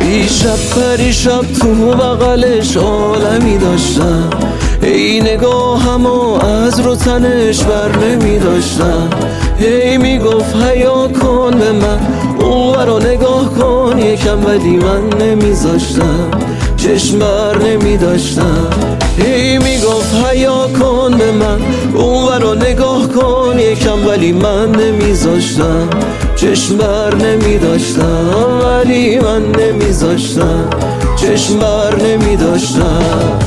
پریشب تو بغلش عالمی داشتم، ای نگاهمو از رو تنش بر نمی داشتم. هی میگفت حیا کن به من، اون رو نگاه کن یکم، ولی من نمیذاشتم، چشم بر نمی داشتم. هی میگفت حیا کن به من، اون رو نگاه کن یکم، ولی من نمیذاشتم، چشم بر نمی داشتم، ولی من نمیذاشتم، چشم بر نمی داشتم.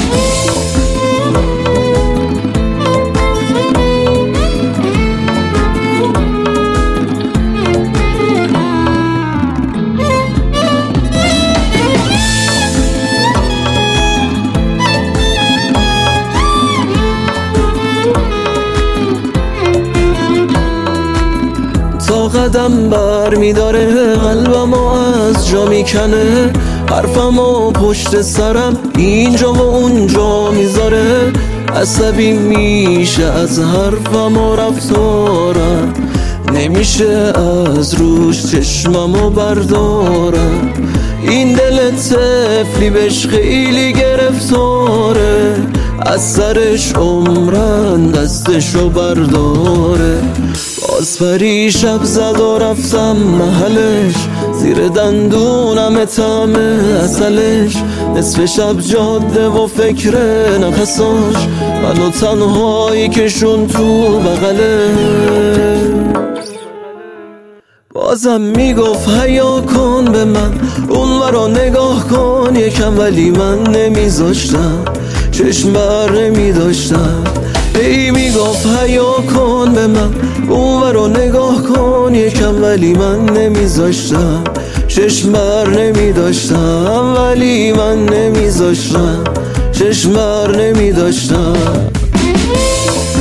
تا قدم بر میداره قلبمو از جا میکنه، حرفمو پشت سرم اینجا و اونجا میذاره، عصبی میشه از حرفم و رفتارم، نمیشه از روش چشممو بردارم. این دل طفلی بهش خیلی گرفتاره، از سرش عمرن دستشو برداره. باز پریشب زد و رفتم محلش، زیر دندونم طعم عسلش، نصف شب جاده و فکر نفساش، منو تنهایی کشون تو بغله. بازم میگفت حیا کن به من، اون رو نگاه کن یکم، ولی من نمیذاشتم، چشم بر نمیداشتم. ای میگفت حیا کن به من، اون رو نگاه کن یکم، ولی من نمیذاشتم، چشم بر نمیداشتم، ولی من نمیذاشتم، چشم بر نمیداشتم.